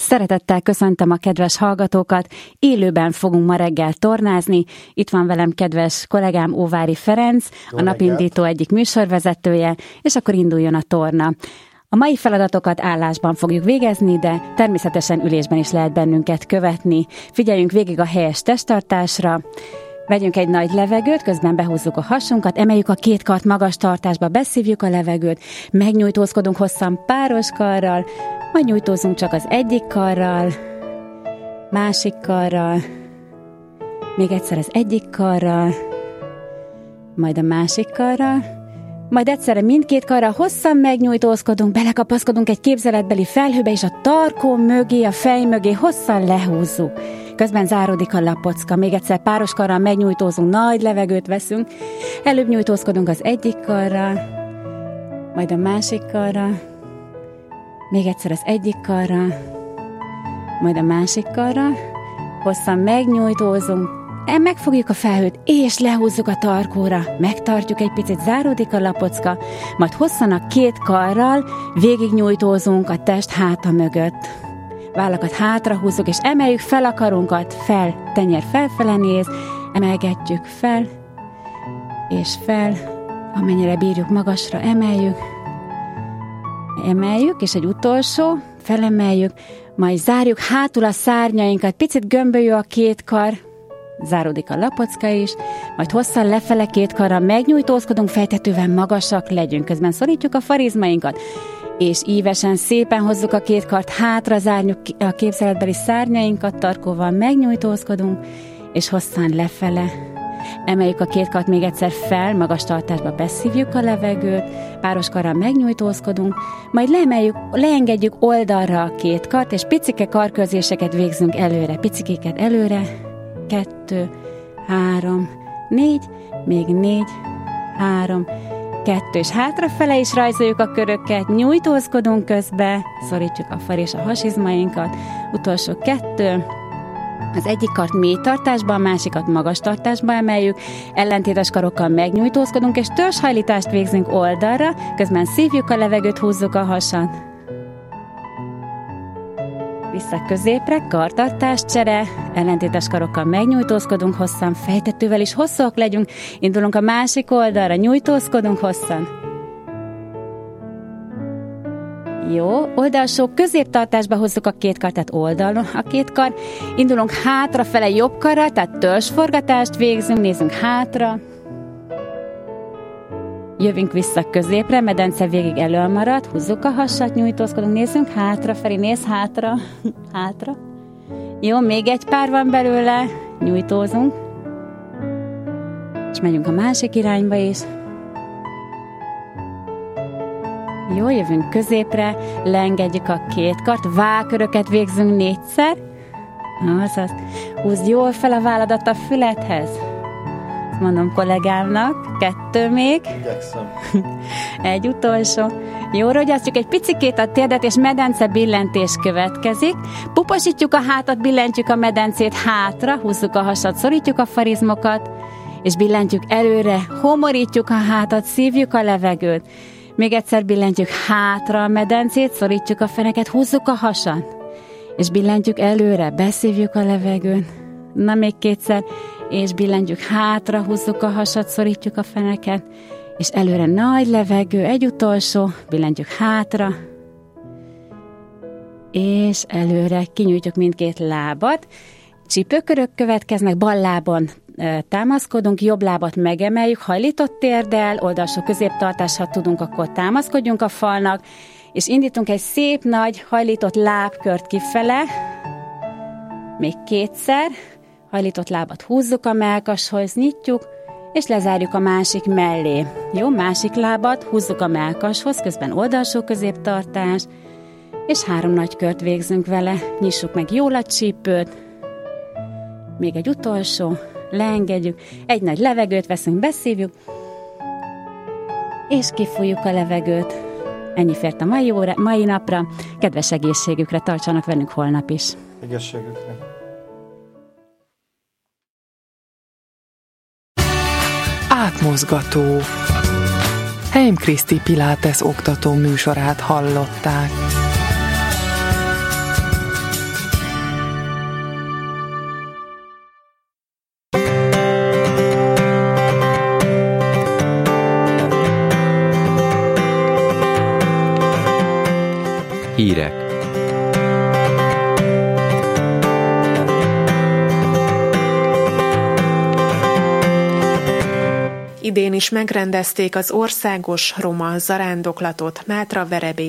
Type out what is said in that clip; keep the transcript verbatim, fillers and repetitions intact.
Szeretettel köszöntöm a kedves hallgatókat, élőben fogunk ma reggel tornázni. Itt van velem kedves kollégám Óvári Ferenc, Jó a Napindító egyik műsorvezetője, és akkor induljon a torna. A mai feladatokat állásban fogjuk végezni, de természetesen ülésben is lehet bennünket követni. Figyeljünk végig a helyes testtartásra, vegyünk egy nagy levegőt, közben behúzzuk a hasunkat, emeljük a két kart magas tartásba, beszívjuk a levegőt, megnyújtózkodunk hosszan páros karral, majd nyújtózunk csak az egyik karral, másik karral, még egyszer az egyik karral, majd a másik karral, majd egyszerre mindkét karral hosszan megnyújtózkodunk, belekapaszkodunk egy képzeletbeli felhőbe, és a tarkó mögé, a fej mögé hosszan lehúzzuk. Közben záródik a lapocka, még egyszer páros karral megnyújtózunk, nagy levegőt veszünk, előbb nyújtózkodunk az egyik karral, majd a másik karral, még egyszer az egyik karral, majd a másik karral, hosszan megnyújtózunk, megfogjuk a felhőt, és lehúzzuk a tarkóra, megtartjuk egy picit, záródik a lapocka, majd hosszan a két karral végignyújtózunk a test háta mögött. Vállakat hátra húzzuk, és emeljük fel a karunkat, fel, tenyér felfele néz, emelgetjük fel, és fel, amennyire bírjuk, magasra emeljük, emeljük, és egy utolsó, felemeljük, majd zárjuk hátul a szárnyainkat, picit gömbölyű a két kar, záródik a lapocka is, majd hosszan lefele két karra megnyújtózkodunk, fejtetővel magasak legyünk, közben szorítjuk a farizmainkat, és ívesen szépen hozzuk a két kart hátra, zárjuk a képzeletbeli szárnyainkat, tarkóval megnyújtózkodunk, és hosszan lefele. Emeljük a két kart még egyszer fel, magas tartásba beszívjuk a levegőt, páros karral megnyújtózkodunk, majd leemeljük, leengedjük oldalra a két kart, és picike karkörzéseket végzünk előre, picikéket előre, kettő, három, négy, még négy, három, kettő, és hátrafele is rajzoljuk a köröket, nyújtózkodunk közbe, szorítjuk a far és a hasizmainkat, utolsó kettő, az egyik kart mély tartásba, a másikat magas tartásba emeljük, ellentétes karokkal megnyújtózkodunk, és törzshajlítást végzünk oldalra, közben szívjuk a levegőt, húzzuk a hasat. Vissza középre, kartartás, csere, ellentétes karokkal megnyújtózkodunk hosszan, fejtetővel is hosszúak legyünk, indulunk a másik oldalra, nyújtózkodunk hosszan. Jó, oldalsó középtartásba hozzuk a két kart, tehát oldalon a két kar, indulunk hátrafele jobb karral, tehát törzsforgatást végzünk, nézzünk hátra, jövünk vissza középre, medence végig elölmarad, húzzuk a hasat, nyújtózkodunk, nézzünk hátrafelé, nézz hátra, hátra. Jó, még egy pár van belőle, nyújtózunk, és megyünk a másik irányba is. Jó, jövünk középre, leengedjük a két kart, válköröket végzünk négyszer. Azaz, húzd jól fel a válladat a fülethez. Ezt mondom kollégámnak, kettő még. Igyekszem. Egy utolsó. Jó, rogyasztjuk egy picikét a térdet, és medence billentés következik. Puposítjuk a hátat, billentjük a medencét hátra, húzzuk a hasat, szorítjuk a farizmokat, és billentjük előre, homorítjuk a hátat, szívjuk a levegőt. Még egyszer billentjük hátra a medencét, szorítjuk a feneket, húzzuk a hasan, és billentjük előre, beszívjuk a levegőn. Na, még kétszer, és billentjük hátra, húzzuk a hasat, szorítjuk a feneket, és előre nagy levegő, egy utolsó, billentjük hátra, és előre kinyújtjuk mindkét lábat. Csípőkörök következnek, bal lábon támaszkodunk, jobb lábat megemeljük, hajlított térdel, oldalsó középtartás, ha tudunk, akkor támaszkodjunk a falnak, és indítunk egy szép nagy hajlított lábkört kifele, még kétszer, hajlított lábat húzzuk a mellkashoz, nyitjuk, és lezárjuk a másik mellé. Jó, másik lábat húzzuk a mellkashoz, közben oldalsó középtartás, és három nagy kört végzünk vele, nyissuk meg jól a csípőt, még egy utolsó, leengedjük, egy nagy levegőt veszünk, beszívjuk, és kifújjuk a levegőt. Ennyi fért a mai, óra, mai napra. Kedves egészségükre, tartsanak velünk holnap is. Egészségükre. Átmozgató. Heim Kriszti Pilates oktató műsorát hallották. Hírek. Idén is megrendezték az országos roma zarándoklatot Mátra-Verebélyén.